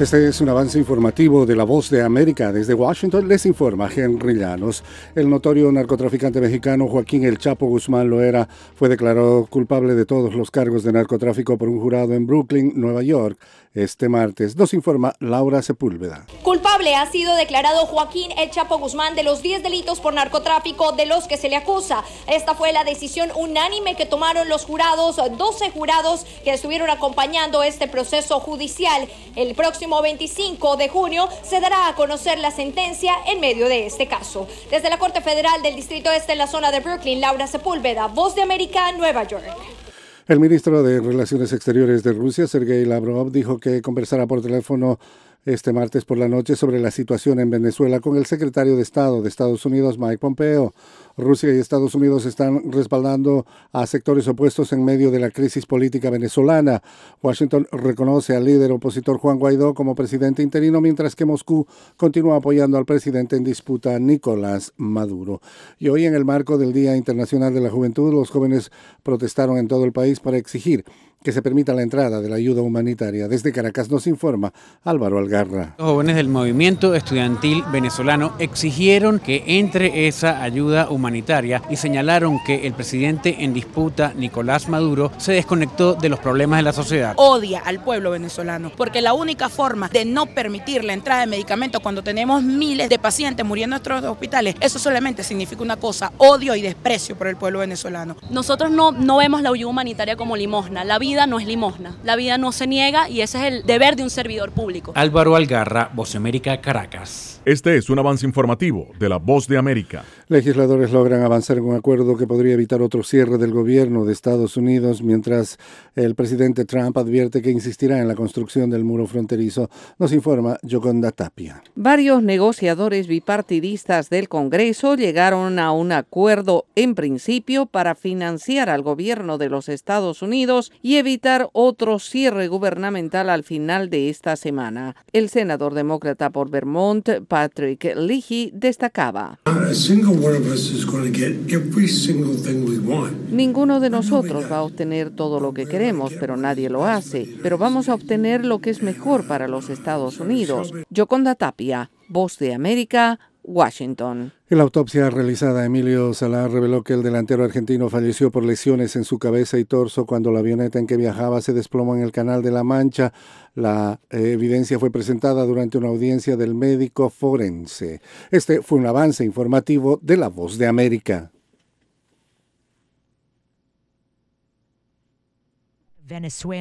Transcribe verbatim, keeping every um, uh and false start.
Este es un avance informativo de La Voz de América. Desde Washington les informa Henry Llanos. El notorio narcotraficante mexicano Joaquín El Chapo Guzmán Loera fue declarado culpable de todos los cargos de narcotráfico por un jurado en Brooklyn, Nueva York, este martes. Nos informa Laura Sepúlveda. Culpable ha sido declarado Joaquín El Chapo Guzmán de los diez delitos por narcotráfico de los que se le acusa. Esta fue la decisión unánime que tomaron los jurados, doce jurados que estuvieron acompañando este proceso judicial. El próximo veinticinco de junio se dará a conocer la sentencia en medio de este caso. Desde la Corte Federal del Distrito Este en la zona de Brooklyn, Laura Sepúlveda, Voz de América, Nueva York. El ministro de Relaciones Exteriores de Rusia, Sergei Lavrov, dijo que conversará por teléfono este martes por la noche sobre la situación en Venezuela con el secretario de Estado de Estados Unidos, Mike Pompeo. Rusia y Estados Unidos están respaldando a sectores opuestos en medio de la crisis política venezolana. Washington reconoce al líder opositor Juan Guaidó como presidente interino, mientras que Moscú continúa apoyando al presidente en disputa, Nicolás Maduro. Y hoy, en el marco del Día Internacional de la Juventud, los jóvenes protestaron en todo el país para exigir que se permita la entrada de la ayuda humanitaria. Desde Caracas nos informa Álvaro Algarra. Los jóvenes del movimiento estudiantil venezolano exigieron que entre esa ayuda humanitaria y señalaron que el presidente en disputa, Nicolás Maduro, se desconectó de los problemas de la sociedad. Odia al pueblo venezolano, porque la única forma de no permitir la entrada de medicamentos cuando tenemos miles de pacientes muriendo en nuestros hospitales, eso solamente significa una cosa: odio y desprecio por el pueblo venezolano. Nosotros no, no vemos la ayuda humanitaria como limosna. La vida no es limosna, la vida no se niega y ese es el deber de un servidor público. Álvaro Algarra, Voz de América, Caracas. Este es un avance informativo de La Voz de América. Legisladores logran avanzar en un acuerdo que podría evitar otro cierre del gobierno de Estados Unidos, mientras el presidente Trump advierte que insistirá en la construcción del muro fronterizo. Nos informa Yoconda Tapia. Varios negociadores bipartidistas del Congreso llegaron a un acuerdo en principio para financiar al gobierno de los Estados Unidos y evitar otro cierre gubernamental al final de esta semana. El senador demócrata por Vermont, Patrick Leahy, destacaba: ninguno de nosotros va a obtener todo lo que queremos, pero nadie lo hace. Pero vamos a obtener lo que es mejor para los Estados Unidos. Yoconda Tapia, Voz de América, Washington. En la autopsia realizada, Emilio Salá reveló que el delantero argentino falleció por lesiones en su cabeza y torso cuando la avioneta en que viajaba se desplomó en el Canal de la Mancha. La eh, evidencia fue presentada durante una audiencia del médico forense. Este fue un avance informativo de La Voz de América. Venezuela.